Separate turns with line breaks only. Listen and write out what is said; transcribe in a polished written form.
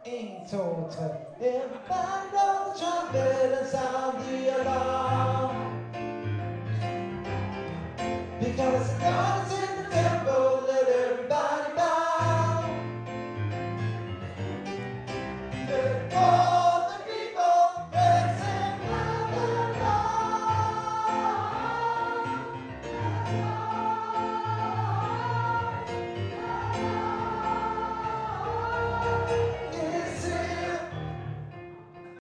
in total. Everybody blow the trumpet and sound the alarm. Because God is in the temple.